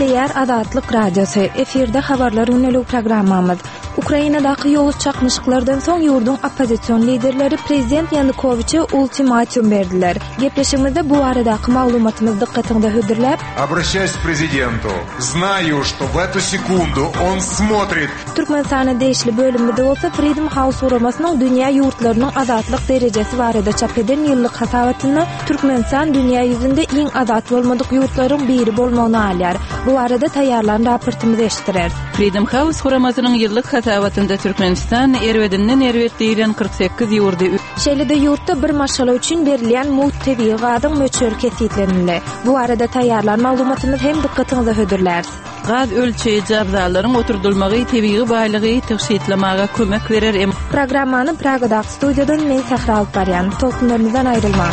Dinleýär Azatlyk Radiosu. Eferde habarlar ünlü programmamız. Ukrainadaky ýoğuz çakmışyklardan soň ýurdun opposision liderleri prezident Yanukovyçe ultimatum berdiler. Gepleşigimizde bu aradaky maglumatymyzy dikkatiňizde hödürläp, обращаюсь к президенту. Знаю, что в эту секунду он смотрит. Türkmenistana değişli bölümünde bolsa Freedom House uramasının dünýä ýurtlarynyň azatlyk derejesi barada çap eden ýyllyk hasabatyny Türkmenistan dünýä ýüzünde iň azat bolmadyk ýurtlaryň biri bolmagyny alýar. Bu arada taýýarlanan raportymyzy eşitdirer. Freedom House uramasynyň ýyllyk hasabatynda Türkmenistan erwedinden erwetdiýilen 48 ýurdy. Şeýlede ýurtda bir maşgala üçin berilýän mut tebii gazyň möçeri kesitlenildi. Bu arada taýýarlanan maglumatymyz hem dikkatiňize hödürler. Gaz ölçeýici abzalaryň oturdulmagy tebii baýlygy täşkitlamaga kömek berer. Programmany Pragadaky studiýadan men Sahra alyp barýan. Tolkunlarymyzdan aýrylma.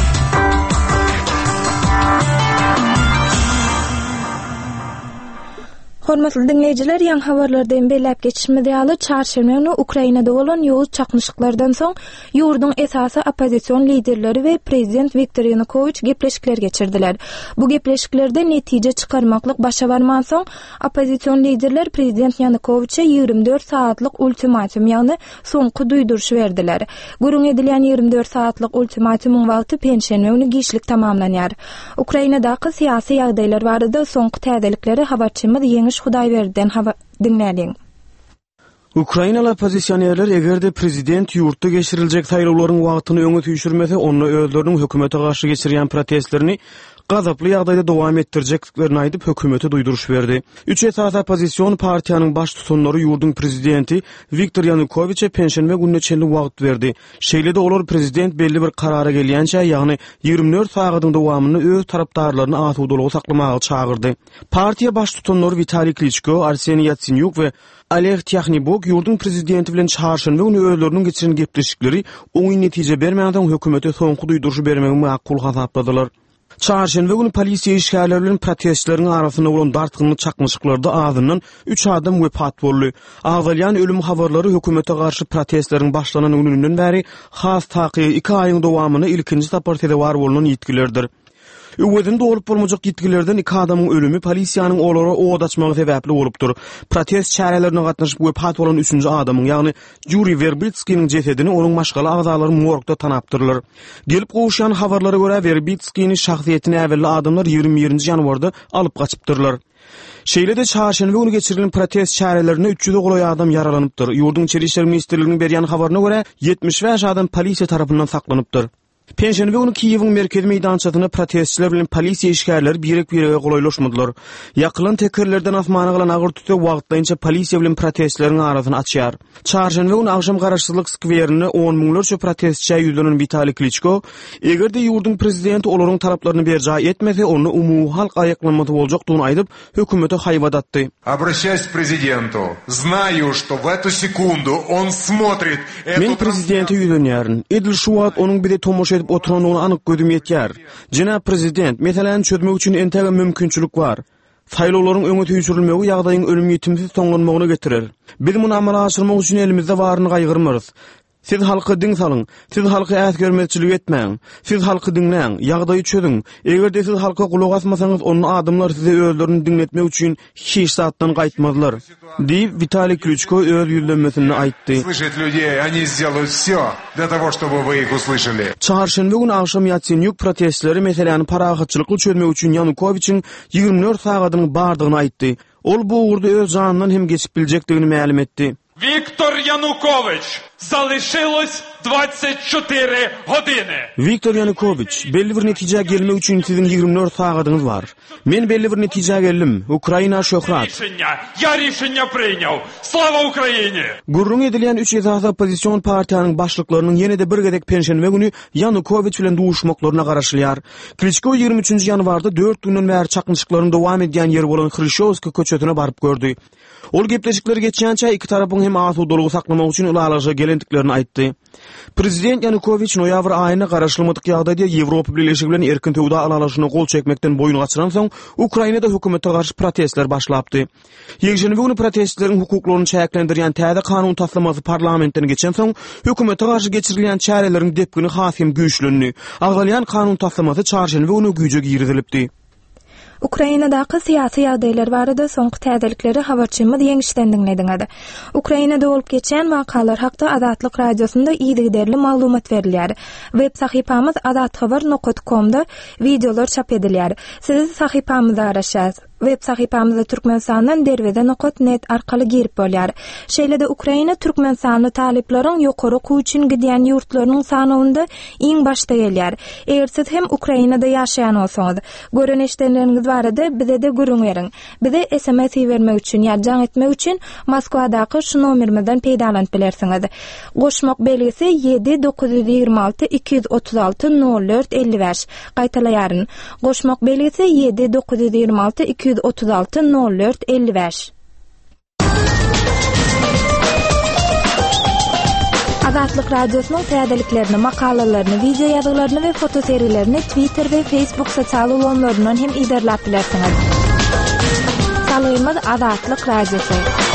Hormatly dinleyijiler, ýa-ni habarlardan belläp geçişmede ýaly çarşamba güni Ukrainada bolan ýoğuz çakmışyklardan soň ýurdun esasy opposision liderleri we prezident Viktor Yanukovyç gepleşikler geçirdiler. Bu gepleşiklerde netije çykarmaklyk başa barman soň opposision liderler prezident Yanukovyçe 24 saatlyk ultimatum ýa-ni soňky duýduruş berdiler. Gurun edilen 24 saatlyk ultimatumyň wagty penşenbe güni gişlik tamamlanýar. Ukrainadaky syýasy ýagdaýlar barada soňky täzelikleri habarçymyz Ýeňiş Hudaýberdiň dinlädiň. Ukrainalı opozisyonerler egerde prezident ýurtda geçiriljek saýlawlaryň wagtyny öňe tüýşürmese, onu özleriniň hökümete garşy geçirýän protestlerini gazaply ýagdaýda dowam etdirjeklerini aýdyp hökümete duýduruş berdi. Üç esas opozisiýon partiýanyň baş tutanlary ýurdun prezidenti Viktor Yanukovyçe penşenbe gününe çenli wagt berdi. Şeýlede olar prezident belli bir karara gelýänçä, ýagny 24 sagatyň dowamyny öz tarapdarlaryny asuwdalygy saklamaga çagyrdy. Partiýa baş tutanlary Vitaliy Klitschko, Arseniy Yatsenyuk we Oleg Tyakhnibok ýurdun prezidenti bilen çarşamba güni özleriniň geçiren gepleşikleri oňy netije bermänden hökümete soňky duýduruş bermegi makul hasapladylar. Çarşamba günü polisiýa işgärleri bilen protestçilerin arasynda bolan dartgynly çakmışyklarda azyndan 3 adam wepat boldy. Agdalyan ölüm habarlary hökümete garşy protestleriň başlanan gününden bäri has taky 2 aýyň dowamyny ilkinji tapar tedewar bolunan ýetkilerdir. Öwedinde olup bolmajak ýetkilerden 2 adamyň ölümi polisiýanyň olara owad açmagy sebäpli bolupdyr. Protest çärelerine gatnaşyp wepat bolan 3-nji adamyň, ýagny Yuri Verbitskiň jesedini onun maşgala agzalary morgda tanapdyrlar. Gelip gowuşan habarlara görä Verbitskiň şahsiýetini äwelli adamlar 20-nji ýanwarda alyp gaçypdyrlar. Şeýlede çarşamba günü geçirilen protest çärelerine 300 goly adam yaralanypdyr. Ýurdun Içeri işler ministrliginiň berýän habaryna görä 75 adam polisiýa tarapyndan saklanypdyr. Penşenbe günü Kiýewiň merkezi meýdançasyna protestçiler bilen polisiýa işgärleri birek-birege golaylaşmadylar. Ýakylan tekerlerden asmana galan agyr tüte wagtlaýynça polisiýa bilen protestçileriň arasyny açýar. Çarşamba günü agşam garaşsyzlyk skwerini 10 miňlerçe protestçi ýüzlenen Vitaliy Klitschko, egerde ýurdun prezidenti olaryň taraplaryny berjä etmese, onu umumy halk aýaklanmady boljakdygyny aýdyp hökümete haýbat atdy. Обращаюсь к президенту. Знаю, что в эту секунду он смотрит. Men prezidenti ýüzenýärin. Edil şu wagt onuň bir de tomoş edip oturanlygyny anyk gözüm ýetýär. Jenap prezident, meseleni çözmek üçin entäge mümkinçilik bar. Saýlawlaryň öňe tüýşürilmegi ýagdaýyň ölüm ýetimsiz soňlanmagyna getirir. Biz muny amala aşyrmak üçin elimizde baryny gaýgyrmyrys. Siz halky diň salyň, siz halky äsgermezçilik etmäň, siz halky dinläň, ýagdaýy çözüň. Egerde siz halka gulak asmasaňyz, onun adamlar size özlerini dinletmek üçin 2 saatdan gaýtmazlar. Diýip Vitaliy Klitschko öz ýüzlenmesini aýtdy. Слышать людей, они сделают всё для того, чтобы вы их услышали. Çarşamba günü agşam Yatsenyuk protestçileri meseleni paragatçylykly çözmek üçin Yanukovyçyň 24 sagatyny bardygyny aýtdy. Ol bu uğurda öz janynyň hem geçip biljekdigini ma'lum etdi. Віктор Янукович, залишилось 24 години. Viktor Yanukovyç, belli bir netije gelmek üçin sizin 24 sagatyňyz bar. Men belli bir netije geldim. Ukraina şöhrat. Я рішення прийняв. Слава Україні! Gurrun edilen 3 esas opozisiýon partiýanyň başlyklarynyň ýene-de bir gedek penşenbe günü Yanukovyç bilen duşmaklaryna garaşylýar. Klitschko 23-nji ýanwarda 4 günden bäri çakmışyklaryň dowam edýän ýeri bolan Hrişowski köçetine baryp gördü. Ol gepleşikler geçýänçä iki tarapyň hem asuwdalygy saklamak üçin ulalaşa gelendiklerini aýtdy. Prezident Yanukovyç noýabr aýyna garaşylmadyk ýagdaýda Ýewropa Birleşigi bilen erkin töwde alalaşyna gol çekmekden boyun gaçyran soň Ukrainada hökümete garşy protestler başlapdy. Ýekşenbe günü protestçilerin hukuklaryny çäklendirýän täze kanun taslamasy parlamentden geçen soň hökümete garşy geçirilýän çäreleriň depgini hasym güýçlendi. Agdalyan kanun taslamasy çarşenbe günü güýje girdilipdi. Ukrainadaky syýasy ýagdaýlar barada soňky täzelikleri habarçymyz ýeňişden dinlediňiz. Ukrainada bolup geçen wakalar hakda Azatlyk radiosunda ýygyderli maglumat berilýär. Web sahypamyz azatxabar.com-da videolar çap edilýär. Siz sahypamyza garaşasyz. Web sahypamyzda turkmenstan.net arkaly girip bolýar. Şeýlede Ukraina türkmensanly talyplaryň ýokary kuýçyn gidýän ýurtlarynyň sanawynda iň başda gelýär. Eger siz hem Ukrainada ýaşaýan bolsaňyz, görenişleriniz barada bize de görüň beriň. Bize SMS bermek üçin ýa etmek üçin Moskwadaky şu nomerimizden peýdalanyp bilersiňiz. Goşmak belgisi 7926 236 04 55. Gaýtalaýaryn. Goşmak belgisi 7926 236 04 55. Azatlyk radiosynyň täzeliklerini, makalalaryny, video ýazgylaryny we foto seriýlerini Twitter we Facebook sosial ulanlaryndan hem iderläp bilersiňiz. Salaýymyz Azatlyk radiosy.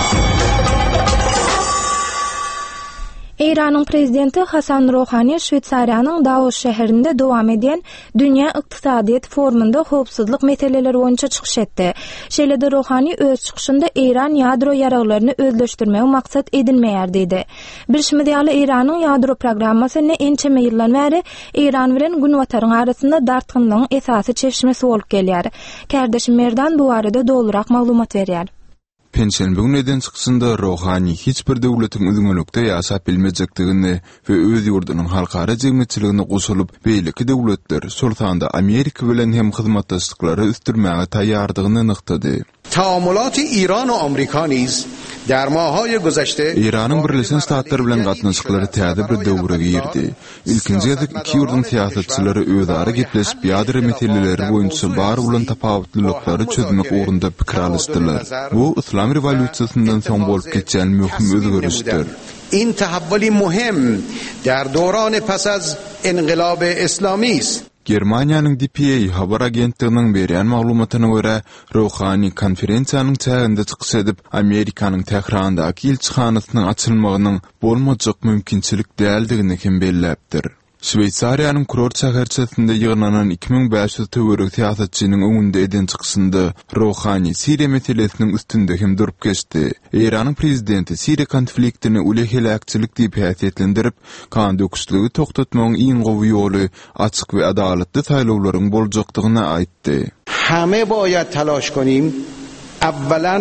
İran'ın prezidenti Hasan Rohani Şwitsariýanyň Davos şäherinde dowam edýän Dünýä Ykdysadyýet forumunda howpsuzlyk meseleleri boýunça çykyş etdi. Şeýlede Rohani öz çykyşynda İran ýadro ýaraglaryny özleşdirmegi maksat edilmeýär dedi. Bilşimiz ýaly İranyň ýadro programmasy ençeme ýyllar bäri İran bilen gün wataryň arasynda dartgynlygyň esasy çeşmesi bolup gelýär. Kardeşim Merdan bu arada dolurak maglumat berýär. Pensiýanyň neden çykysynda Rohani hiç bir döwletiň özüňlükde ýaşap bilmejekdigini we öz ýurdunyň halkara jemgyýetçiligine goşulyp beýleki döwletler sultanda Amerika bilen hem hyzmatdaşlyklary üstürmäge taýýardygyny nyktady. Taammulat İran we Amerika niz der mahaýy güzeşde İranyň Birleşen Ştatlar bilen gatnaşyklary täze bir döwre girdi. Ilkinji iki ýurdun siýasatçylary özara gepleşip ýadro meseleleri boýunça bar bolan tapawutlylykları çözmek ugrunda pikir alışdylar. Bu İslam revolýusiýasyndan soň bolup geçen möhüm özgörüşdir. این تحولی مهم در دوران پس از انقلاب اسلامی است. Germaniýanyň DPA habar agentliginiň berýän maglumatyna görä, Rohani konferensiýanyň çäginde çykyş edip Amerikanyň Tehrandaky elçixanasynyň açylmagynyň bolmajak mümkinçilik däldigini hem belläpdir. Şweýsariýanyň kurort şäherçesinde ýygnanan 2500 töwerek siýasatçynyň öňünde eden çykysynda Rohani Siriýa meselesiniň üstünde hem durup geçdi. Iranyň prezidenti Siriýa konfliktini ulehelakçylyk diýip häsiýetlendirip, kan döküşlügi toktatmagyň iň gowy ýoly açyk we adalatly saýlawlaryň boljakdygyna aýtdy. Hame boýat talaş konim. Awwalan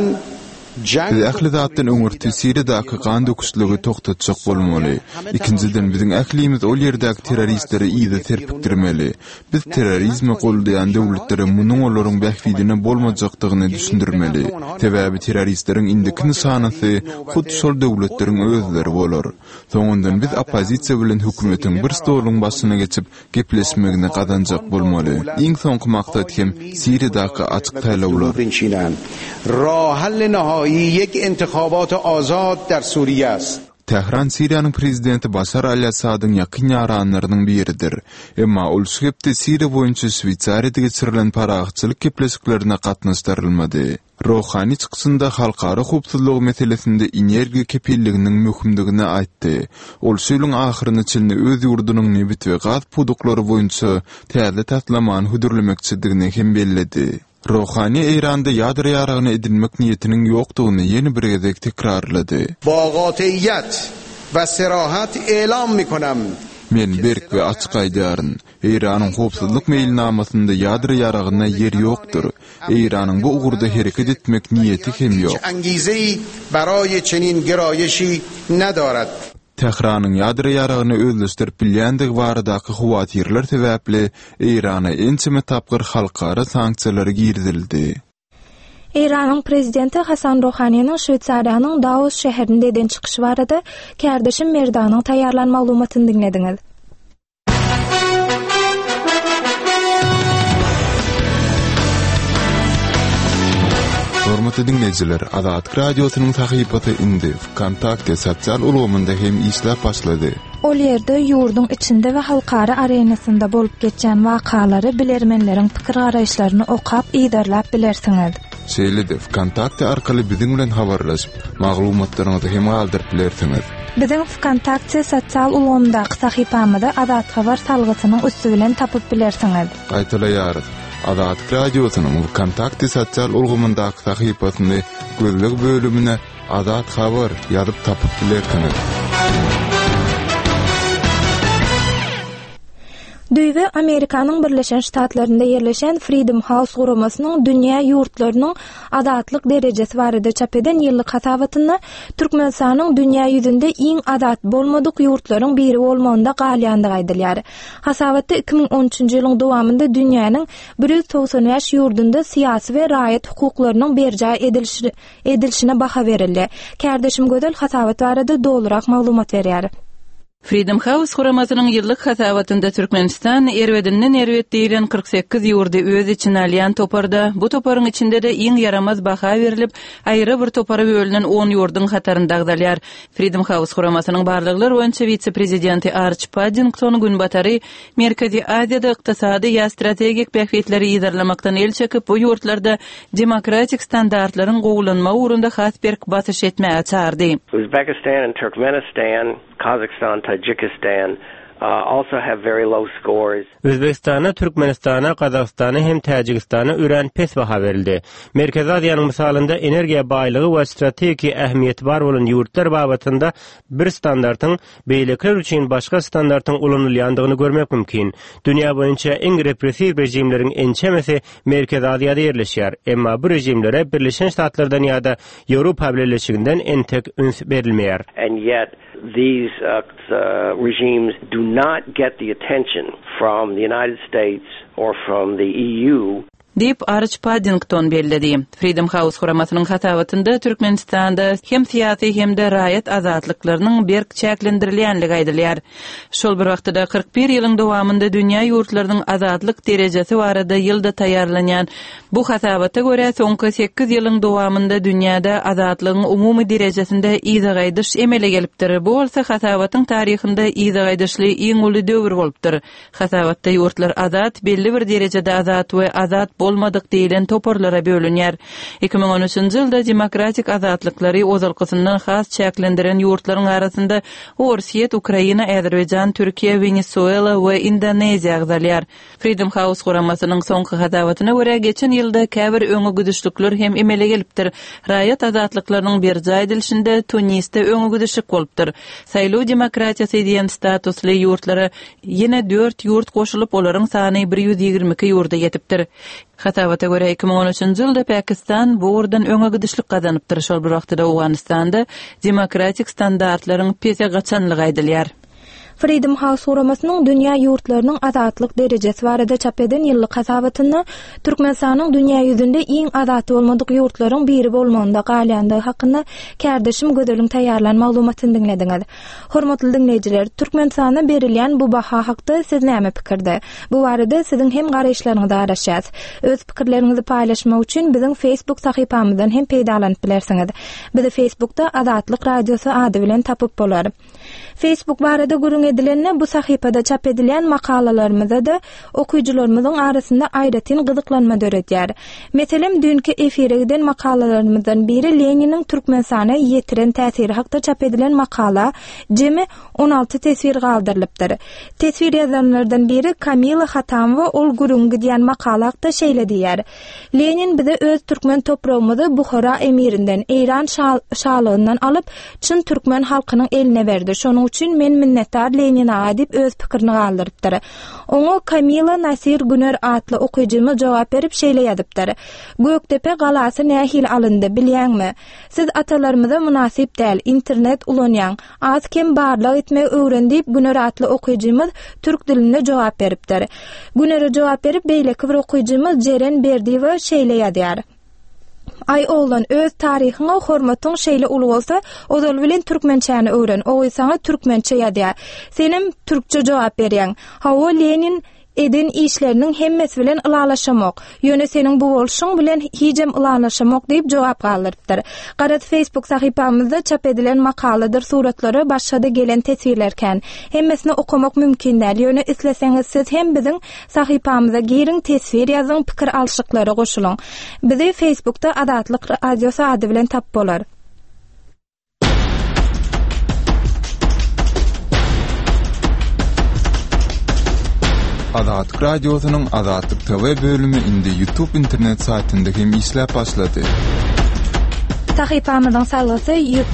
Biz ähli zatdan öňürti Siriýadaky kan döküşlügi toktatjak bolmaly. İkinciden biziň ählimiz ol ýerdäki terroristleri ýygy terpikdirmeli. Biz terrorizmi goldaýan döwletlere munyň olaryň bähwidine bolmajakdygyny düşündirmeli. Sebäbi terroristleriň indiki nysanysy hud şol döwletleriň özleri bolar. Soňundan biz opozisiýa bilen hökümetiň bir stoluň başyna geçip gepleşmegine gazanjak bolmaly. Iň soňky maksat hem Siriýadaky açyk taýlawlar. یک انتخابات آزاد در سوریه است. Tehran Siriýanyň prezidenti Bashar al-Assadyň ýakyn ýaranlarynyň biridir. Emma ol şüpde Siriýa boýunça Şweýsariýada geçirilen paragçylyk gepleşiklerine gatnaşdyrylmady. Rohani çykysynda halkara howpsuzlyk meselesinde energiýa kepilliginiň möhümdigini aýtdy. Ol şeýleň ahyryny çylny öz ýurdunyň nebit we gaz puduklary boýunça täze tatlaman hudurlamekçidigini hem belledi. Rohani İran'da ýadro ýaragyny edilmek niýetiniň ýokdugyny ýeni bir gezek tekrarlady. Ba gatyýat we serahat elan mikonam. Men berk we açyk aýdýaryn, Iranyň howpsuzlyk meýilnamasynda ýadro ýaragyna ýer ýokdur. Iranyň bu ugurda hereket etmek niýeti hem ýok. Angizeyi baraýy çenin geraýeşi nedarad. Tehranyň ýadro ýaragyny özleşdirip bilýändig baradaky howatyrlar sebäpli Irana ençeme tapgyr halkara sanksiýalar girdildi. İran'ın prezidenti Hasan Rohani'nin Şweýsariýanyň Davos şäherinde eden çykyşy barada kardeşim Merdanyň taýýarlan maglumatyny dinlediňiz. Hormatly dinleýijiler, Azatlyk radiosynyň sahypasy indi Kontakte sosial ulgamynda hem işläp başlady. Ol ýerde ýurdun içinde we halkara arenasynda bolup geçen wakalary bilermenleriň pikir garaýşlaryny okap iýdarlap bilersiňiz. Şeýlede Kontakte arkaly biziň bilen habarlaşyp, maglumatlaryňyzy hem galdyryp bilersiňiz. Biziň Kontakte sosial ulgamyndaky sahypamyzda Azat habar salgysynyň üstü bilen tapyp bilersiňiz. Gaýtalaýar. Azatlyk radiosynyň kontakty sosial ulgamyndaky sahypasyny gözleg bölümine Azat habar ýazyp tapyp bilersiňiz. Düýbe Amerikanyň Birleşen Ştatlarynda ýerleşen Freedom House guramasynyň dünýä ýurtlarynyň adatlyk derejesi barada çap eden ýyllyk hasabatynda Türkmenistanyň dünýä ýüzünde iň adat bolmadyk ýurtlaryň biri bolmagynda galýandygy aýdylýar. Hasabatda 2013-nji ýylyň dowamında dünýäniň 195 ýurdunda syýasy we raýat hukuklarynyň berja edilişine baha berildi. Kärdeşim Gödel hasabat barada dolurak maglumat berýär. Freedom House guramasynyň ýyllyk hasabatynda Türkmenistan erwedinden erwetdiýilen 48 ýurdy öz içine alýan toparda. Bu toparyň içinde de iň yaramaz baha berilip, aýry bir topara bölünen 10 ýurdyň hatarynda agdalýar. Freedom House guramasynyň barlyklar boýunça vitse-prezidenti Arch Paddington gün batary Merkezi Aziýada ykdysady ýa strategik bähwetleri ýydarlamakdan el çekip, bu ýurtlarda demokratik standartlaryň gowulanma ugrunda has bir basyş etmäge çağırdy. Uzbekistan and Turkmenistan, Kazakhstan, Tajikistan also have very low scores. Özbekistana, Türkmenistana, Kazakstana hem Tajikistana ören pes baha verildi. Merkezi Aziýanyň misalynda energiýa baýlygy we strategik ähmiýeti bar bolan ýurtlar babatynda bir standartyň beýlekler üçin başga standartyň ulanylýandygyny görmek mümkin. Dünýä boýunça iň repressiw rejimleriň ençemesi Merkezi Aziýada ýerleşýär. Emma bu rejimlere Birleşen Ştatlardan ýa-da Ýewropa Birleşiginden entek üns berilmeýär. And yet these regimes do not get the attention from the United States or from the EU. Dip Arch Paddington belledi. Freedom House guramasynyň hasabatynda Türkmenistanda hem syýasy hem de raýat azatlyklarynyň berk çäklendirilýänligi aýdylýar. Şol bir wagtda 41 ýylyň dowamında dünýä ýurtlarynyň azatlyk derejesi barada ýylda taýýarlanýan bu hasabata görä soňky 8 ýylyň dowamında dünýäde azatlygyň umumy derejesinde ýygydyş emele gelipdir. Bu bolsa hasabatyň taryhynda ýygydyşly iň uly döwür bolupdyr. Hasabatda ýurtlar azat belli bir derejede azat we azat bolmadyk diýilen toparlara bölünýär. 2013-nji ýylda demokratik azatlykları ozalkysyndan has çäklendiren ýurtlaryň arasynda Orsiýet, Ukraina, Azerbaýjan, Türkiýe, Venezuela we Indoneziýa agdalýar. Freedom House guramasynyň soňky hasabatyna görä geçen ýylda käbir öňe güdüşlikler hem emele gelipdir. Raýat azatlyklarynyň berja edilişinde Tunisde öňe güdüşlik bolupdyr. Saýlaw demokratiýasy diýen statusly ýurtlara ýene 4 ýurt goşulyp olaryň sany 122 ýurda ýetipdir. Hasabata göre 2013-nji ýylda Pakistan bu urdan öňe gidişlik gazanypdyr. Şol bir wagtda Awganistanda demokratik standartlaryň pese gaçanlygy aýdylýar. Freedom House guramasynyň dünýä ýurtlarynyň azatlyk derejesi barada çap eden ýyllyk hasabatynda Türkmenistanyň dünýä ýüzünde iň azat bolmadyk ýurtlaryň biri bolmagynda galýandygy hakynda kärdeşim Gödeliň taýýarlan maglumatyny dinlediňiz. Hormatly dinleýijiler, Türkmenistana berilýän bu baha hakda siz näme pikirde? Bu barada siziň hem garaşlaryňyzy araşýas. Öz pikirleriňizi paýlaşmak üçin biziň Facebook sahypamyzdan hem peýdalanyp bilersiňiz. Bizi Facebookda Azatlyk Radiosy ady bilen tapyp bolar. Facebook barada gurun edilenne bu sahypada çap edilen makalalarymyza da okuyucularymyzyň arasynda aýratyn gyzyklanma döredýär. Meselem dünkü efire giden makalalarymyzdan biri Leniniň Türkmenistana ýetiren täsiri hakda çap edilen makala jemi 16 tesvir galdyrylypdyr. Tesvir ýazanlardan biri Kamila Hatamowa ol gurun giden makala hakda şeýle diýär. Lenin bize öz türkmen toprağymyzy Buhara emirinden, Eýran şahlygyndan alyp çyn türkmen halkynyň eline berdi. Şonuň üçin men minnetdar Lenina adip öz pikirini galdyrypdyr. Oňa Kamila Nasir Güner atly okuyjymy jogap berip şeýle ýazypdyr. Göktepe galasy nähil alyndy bilýärmi? Siz atalarymyza munasip däl, internet ulanýan, az kem barlyk etmek öwrendip Güner atly okuyjymyz türk dilinde jogap beripdir. Güner'e jogap berip beýleki bir okuyjymyz Jeren Berdiýew şeýle ýazýar. Ay oğlan öz tarihyňa hormatyň şeýle uly bolsa, ozal bilen türkmençäni öwren. O ýa-da türkmençe ýazýar. Senem türkçe jogap berýän. Hawa Lenin eden işlerinin hemmesi bilen ılalaşamak. Yöne senin bu bolşun bilen hijem ılalaşamak deyip jogap galdyrypdyr. Garat Facebook sahypamyzda çap edilen makaladyr, suratlary, başga gelen tesirlerken hemmesini okumak mümkin däl. Yöne isleseňiz siz hem biziň sahypamyza girin, tesir ýazyň, pikir alşyklary goşulyň. Bizi Facebookda Azatlyk Radiosy ady bilen tap bolar. Azatlyk radiosynyň Azatlyk TV bölümi indi YouTube internet saytynda hem işläp başlady. Tahypamyzyň salgysy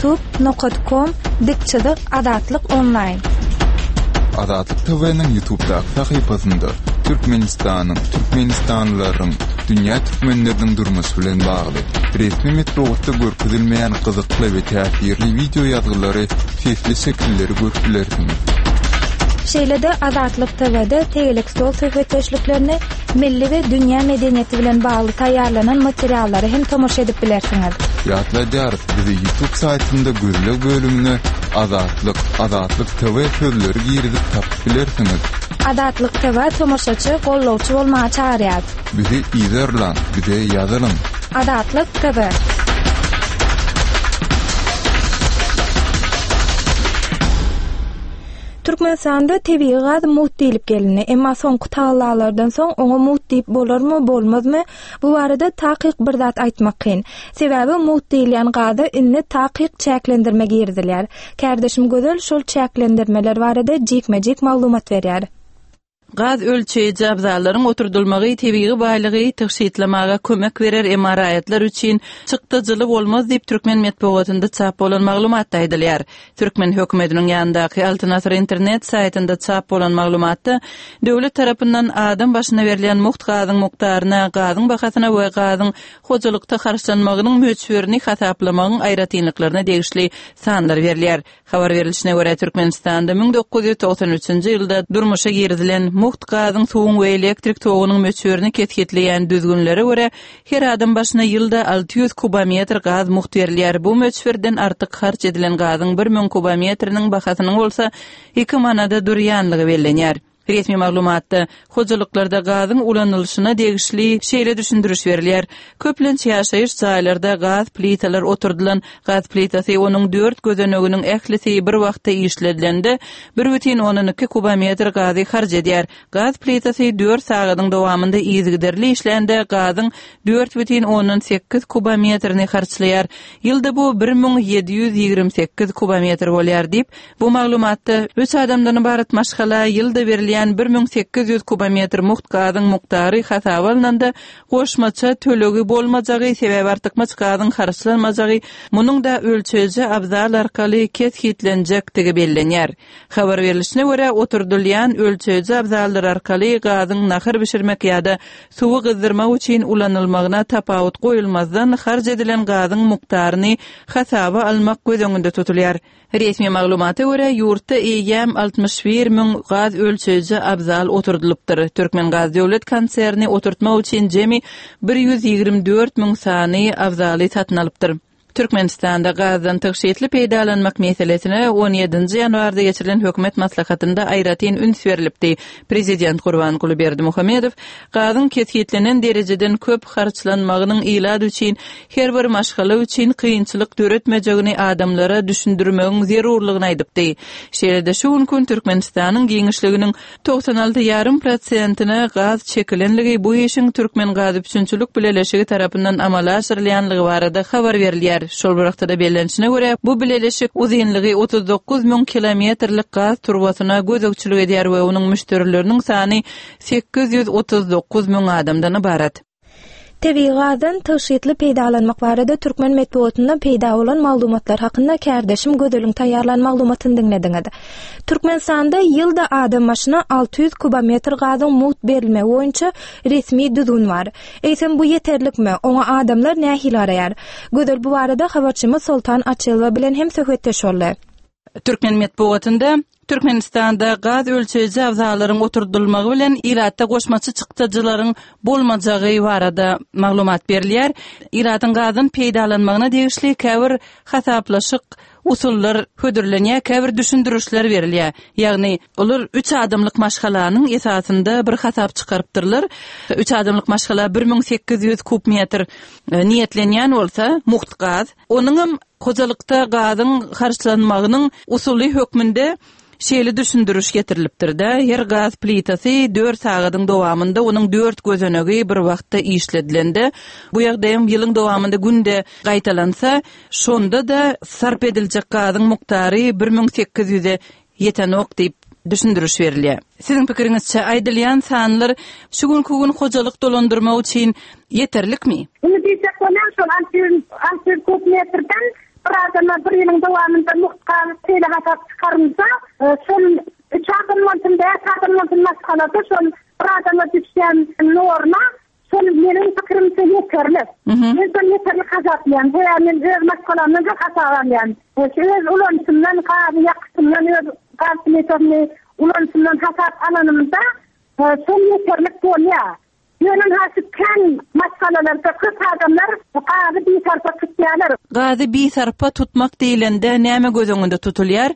youtube.com/azatlyk online. Azatlyk TV'niň YouTube'daky tahypasynda Türkmenistanyň, türkmenistanlylaryň, dünýä türkmenleriniň durmuşy bilen bagly resmi metodda görkezilmeýän gyzykly we täsirli video ýazgylary, sesli şekilleri görüpilersiňiz. Şeýlede Azatlyk TV'de tegelik stol söhbetleşliklerini, milli we dünýä medeniýeti bilen bagly taýýarlanan materiallary hem tomoşa edip bilersiňiz. Ýatlaýar, bizi YouTube saytynda gözlek bölümine Azatlyk TV sözleri girizip tapyp bilersiňiz. Azatlyk TV tomoşaçy, gollawçy bolmagy çağırýar. Bizi izlerler, bize ýazalyň. Azatlyk TV. Türkmenistanda tebii gaz mut diýilip gelini, emma soňky taýlarlardan soň oňa mut diýip bolarmy, bolmazmy? Bu barada takyk bir zat aýtmak kyn. Sebäbi mut diýilýän gazy inni takyk çäklendirme girdilýär. Kärdeşim Gözel şol çäklendirmeler barada jekme-jek maglumat berýär. Gaz ölçeýiji abzallaryň oturdulmagy tebii baýlygy tygşytlamaga kömek berer emaraýatlar üçin çykdyjyly bolmaz diýip Türkmen medeniýetinde çap bolan maglumatda aýdylýar. Türkmen hökümetiniň ýanyndaky Altyn Asr internet saýtynda çap bolan maglumatda döwlet tarapyndan adam başyna berilýän muht gazyň mukdaryna, gazyň bahasyna we gazyň hojalykda harçlanmagynyň möçberini hasaplamagyň aýratynlyklaryna degişli sanlar berilýär. Habar berilişine görä Türkmenistanda 1993-nji ýylda durmuşa girilen muht gazyň suwuň we elektrik togunyň möçberini ketgetleýän düzgünlere görä her adam başyna ýylda 600 kubometr gaz muht berilýär. Bu möçberden artyk harç edilen gazyň 1000 kubometriniň bahasynyň bolsa 2 manada durýanlygy bellenýär. Resmi maglumatda hojalyklarda gazyň ulanylşyna degişli şeýle düşündiriş berilýär. Köplençe ýaşaýyş jaýlarında gaz plitalar oturdulan, gaz plitasy onuň 4 gözeneginiň ählisi bir wagtda işledilende 1,12 kubometr gazy harç edýär. Gaz plitasy 4 sagatyň dowamında izgiderli işlende gazyň 4,18 kubometrini harçlaýar. Ýylda bu 1728 kubometr bolýar diýip bu maglumatda 3 adamdan ibaret maşgala ýylda berilýän 1800 kubometr muht gazyň muktary hasaba alynanda goşmaça tölegi bolmajagy sebäbi artykmaç gazyň harçlanmajagy munyň da ölçeji abzal arkaly ketgitlenjektigi bellenýär. Habar berilişine görä oturdulýan ölçeji abzallar arkaly gazyň nahar bişirmek ýa-da suwy gyzdyrmak üçin ulanylmagyna tapawut goýulmazdan harç edilen gazyň muktaryny hasaba almak gözüňde tutulýar. Resmi maglumata görä ýurtda eýem 61.000 gaz ölçeji abzal oturdulupdyr. Türkmen Gaz döwlet konserni oturtmak üçin jemi 124.000 sany abzaly satyn alypdyr. Türkmenistanda gazdan tygşytly peýdalanmak meselesine 17-nji ýanwarda geçirilen hökümet maslahatynda aýratyn üns berilipdi. Prezident Gurbanguly Berdimuhammedow gazyň ketgitlenen derejeden köp harçlanmagynyň ilad üçin her bir maşgala üçin kynçylyk döretmejegini adamlara düşündirmegiň zerurlygyny aýdypdy. Şeýle şu gün Türkmenistanyň giňişliginiň 96,5%-ne gaz çekilenligi bu işin Türkmen Gaz üçinçilik bileleşigi tarapyndan amala aşyrylýanlygy barada habar berilýär. Şol wagtda bellenişine görä bu bileleşik uzunlygy 39.000 kilometrlik gaz turbasyna gözükçülük edýär we onuň müşterileriniň sany 839.000 adamdan ibaret. Tebii gazdan tygşytly peýdalanmak barada Türkmen medeniýetinde peýda bolan maglumatlar hakynda kärdeşim Gözel'iň taýýarlan maglumatyny dinlediňiz. Türkmenistanda ýylda adam başyna 600 kubometr gazyň muht berilme boýunça resmi düzgün bar. Eýsem bu ýeterlikmi? Oňa adamlar nähil araýar? Gözel bu barada habarçymyz Sultan Açylova bilen hem söhbetdeş boldy. Türkmen medeniýetinde Türkmenistanda gaz ölçeji abzalaryň oturdulmagy bilen ilatda goşmaçy çykdyjylaryň bolmajagy barada maglumat berilýär. Iratyň gazyň peýdalanmagyna degişli käbir hasaplaşyk usullar hödürlenýär, käbir düşündirişler berilýär. Ýagny olar 3 adamlyk maşgalanyň esasynda bir hasap çykarypdyrlar. 3 adamlyk maşgala 1800 kubmetr niýetlenýän bolsa, muht gaz, onuň hojalykda gazyň harçlanmagynyň usuly hökmünde şeýle düşündiriş getirilipdir-de. Her gaz plitasy 4 sagatyň dowamında onuň 4 gözenegi bir wagtda işledilende, bu ýagdaýym ýylyň dowamında günde gaýtalansa, şonda da sarp ediljek gazyň muktary 1800'e ýetenok diýip düşündürüş berilýär. Siziň pikiriňizçe aýdylýan sanlar şu gün hojalyk dolandyrmak üçin yeterlikmi? Bunu diýsek bolar, şol antyr metrden birazdan bir ýylyň dowamında muhtar telehatat çykarmasa, şol çakırmantyn maskalada şol birazdan düşýän norma şol meniň pikirimçe yeterli. Men yeterli hasaplaýan, yani öz maskalamyny hasaplaýan. Öz ulanşymdan gazy ýakşymdan öz gazyny ulanşymdan hasap alanymda şol yeterli bolýar. Yönün hasipken maskalalarda kız adamlar gazy bir sarpa tutýarlar. Gazy bir sarpa tutmak diýilende näme gözüňde tutulýar?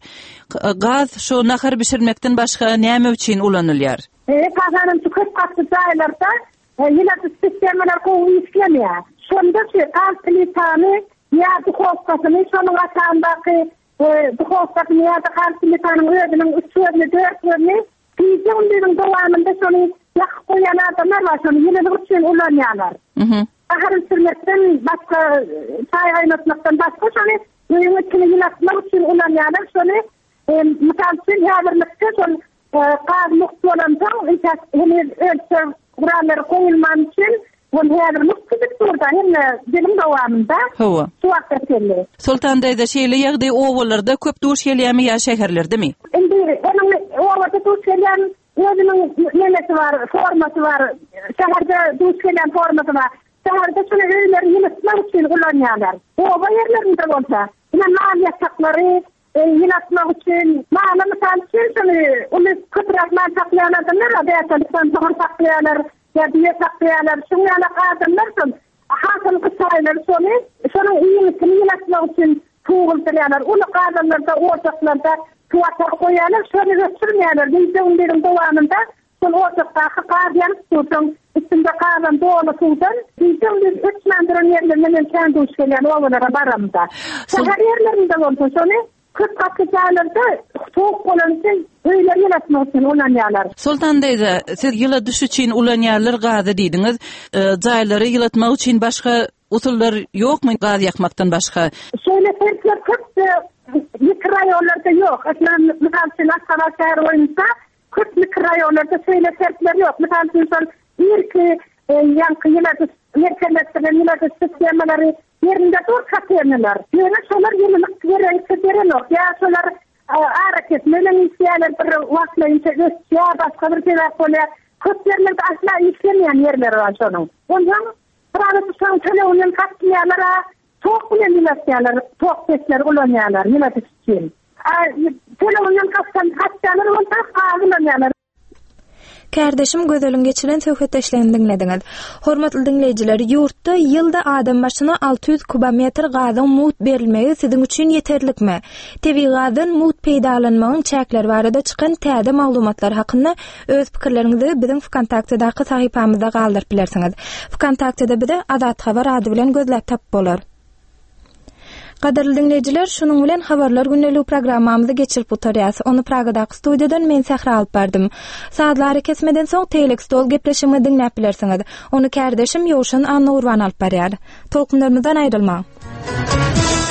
Gaz şu nahar bişirmekden başga näme üçin ulanylýar? Gazanyň çok katly jaýlarda ýyla sistemalar gowy işlemýär. Şonda gaz plitany ýa duhovkasyny şonuň atandaky duhovkasyny ýa gaz plitanyň özüniň üstüne dörtlerini fizyonlaryň dowamında şonu ýakyp goýan adamlar var, şonu ýylyk üçin ulanýarlar. Ahar sürmekden başga çay gaýnatmakdan başga şonu ýylyk üçin ýylakmak üçin ulanýarlar. Şonu misal üçin ýa-birlikde şonu gaz muhtalandan henüz ölçü kuralları koyulman için bunu her muhtalık durda hem dilim dowamında su aktarılıyor. Sultandayda şeýle ýagdaý owalarda köp duş gelýärmi ýa şäherlerdemi? Endi onuň owada duş gelýän özüniň nemesi var, formasy var. Şäherde duş gelýän formasy var. Şäherde şunu öýleri ýylatmak üçin ulanýarlar. Owa ýerlerinde bolsa, ýa mal ýasaklary ýylatmak üçin, maňa misal üçin uly köpüraklar saklaýan adamlar aýatlysan saklaýarlar, ýa diýe saklaýarlar. Şuňa adamlar şol hasıl kısaýlar şonu ýylatmak üçin tuğultyrýarlar. Uly adamlarda ortaklarda tuwata goýarlar, şonu götürmýärler. Diýdiň dowamında şol ortakda gaýan tutun, üstünde gaýan dowamy tutun. Diýdiň 3 mandyran ýerlerden kendi uçgelýän owalara baramda. Şäher ýerlerinde bolsa şonu kız katlıcalarda soğuk olan için öyle yaratmak için ulanýarlar. Sultandayda siz ýyla düş üçin ulanýarlar gazy diýdiňiz. Jaýlary ýylatmak üçin başga usullar ýokmy gaz ýakmakdan başga? Şöyle sertler köp mikrorayonlarda ýok. Aslında misal üçin Ankara şäher boýunça köp mikrorayonlarda şöyle sertler ýok. Misal üçin ilki ýanky ýylatmak sistemleri yerinde dur katýarlar. Ýöne şolar ýylyk gerekçeleri ýa şolar hareket menen işler bir wagtlaýynça göçýär, başga bir sebäp bolýar. Köp ýerlerde asla işlemýän ýerler bar şonuň. Ondan private şoň telewonyň katýarlara tok bilen ýylatýarlar, tok sesler ulanýarlar ýylatyş üçin. Telewonyň katýarlar bolsa gaýlanýarlar. Kardeşim gözölün geçiren söhbetleşlerini dinlediňiz. Hormatly dinleýijiler, ýurtda ýylda adam başyna 600 kubometr gazyň mut berilmegi siziň üçin yeterlikmi? Tebii gazyň mut peýdalanmagyň çäkleri barada çykan täze maglumatlar hakynda öz pikirleriňizi biziň Wkontaktedaky sahypamyzda galdyryp bilersiňiz. Wkontakteda bizi Azat Habar ady bilen gözläp tap bolar. Qadarly dinleýijiler, şunuň bilen habarlar günnelik programmamyzy geçirip oturýas. Onu Pragadaky studiýadan men Sahra alyp bardym. Saatlar kesmeden soň Telextol gepleşigini dinläp bilersiňiz. Onu kardeşim Ýoşan Anna Urban alyp barýar. Tolkunlarymyzdan aýrylmaň.